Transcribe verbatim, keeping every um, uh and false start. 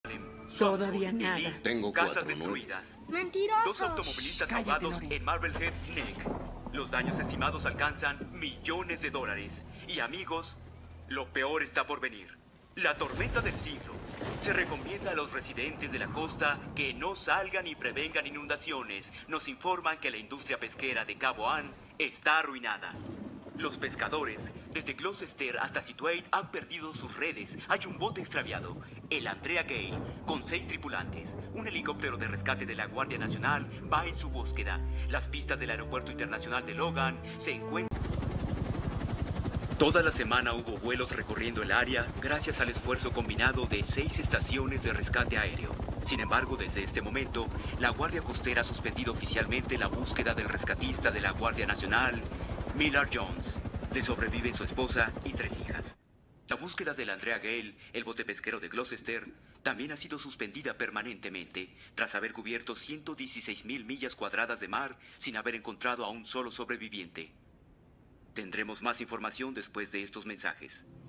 Todavía nada. Tengo Casas cuatro destruidas. Mentiroso. Dos automovilistas Cállate, ahogados Lore. en Marblehead Neck. Los daños estimados alcanzan millones de dólares. Y amigos, lo peor está por venir. La tormenta del siglo. Se recomienda a los residentes de la costa que no salgan y prevengan inundaciones. Nos informan que la industria pesquera de Cabo Ann está arruinada. Los pescadores, desde Gloucester hasta Scituate, han perdido sus redes. Hay un bote extraviado, el Andrea Gale, con seis tripulantes. Un helicóptero de rescate de la Guardia Nacional va en su búsqueda. Las pistas del Aeropuerto Internacional de Logan se encuentran... Toda la semana hubo vuelos recorriendo el área gracias al esfuerzo combinado de seis estaciones de rescate aéreo. Sin embargo, desde este momento, la Guardia Costera ha suspendido oficialmente la búsqueda del rescatista de la Guardia Nacional, Millard Jones. Le sobreviven su esposa y tres hijas. La búsqueda del Andrea Gale, el bote pesquero de Gloucester, también ha sido suspendida permanentemente, tras haber cubierto ciento dieciséis mil millas cuadradas de mar sin haber encontrado a un solo sobreviviente. Tendremos más información después de estos mensajes.